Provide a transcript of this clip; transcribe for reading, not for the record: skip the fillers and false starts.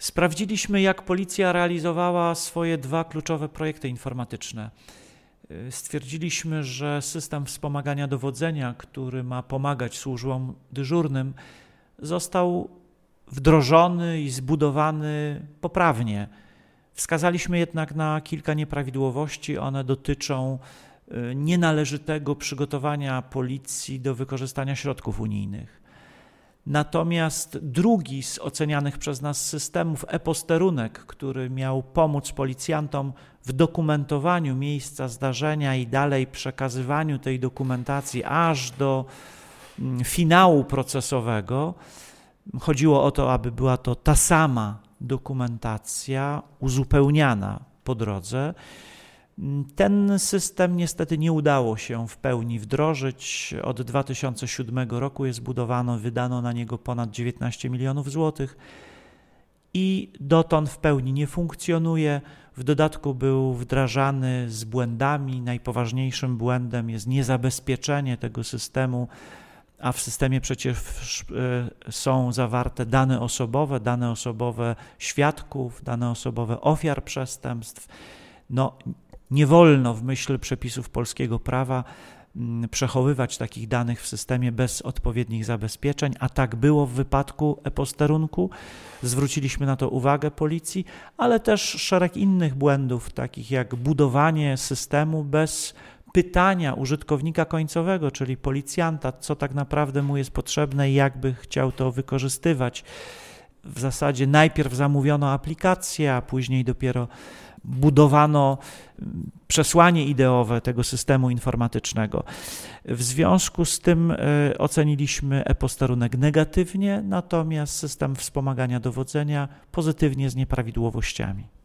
Sprawdziliśmy, jak policja realizowała swoje 2 kluczowe projekty informatyczne. Stwierdziliśmy, że system wspomagania dowodzenia, który ma pomagać służbom dyżurnym, został wdrożony i zbudowany poprawnie. Wskazaliśmy jednak na kilka nieprawidłowości. One dotyczą nienależytego przygotowania policji do wykorzystania środków unijnych. Natomiast drugi z ocenianych przez nas systemów, e-posterunek, który miał pomóc policjantom w dokumentowaniu miejsca zdarzenia i dalej przekazywaniu tej dokumentacji aż do finału procesowego, chodziło o to, aby była to ta sama dokumentacja uzupełniana po drodze. Ten system niestety nie udało się w pełni wdrożyć. Od 2007 roku jest budowano, wydano na niego ponad 19 milionów złotych i dotąd w pełni nie funkcjonuje. W dodatku był wdrażany z błędami. Najpoważniejszym błędem jest niezabezpieczenie tego systemu, a w systemie przecież są zawarte dane osobowe świadków, dane osobowe ofiar przestępstw. Nie wolno w myśl przepisów polskiego prawa przechowywać takich danych w systemie bez odpowiednich zabezpieczeń, a tak było w wypadku e-posterunku. Zwróciliśmy na to uwagę policji, ale też szereg innych błędów, takich jak budowanie systemu bez pytania użytkownika końcowego, czyli policjanta, co tak naprawdę mu jest potrzebne i jak by chciał to wykorzystywać. W zasadzie najpierw zamówiono aplikację, a później dopiero budowano przesłanie ideowe tego systemu informatycznego. W związku z tym oceniliśmy e-posterunek negatywnie, natomiast system wspomagania dowodzenia pozytywnie z nieprawidłowościami.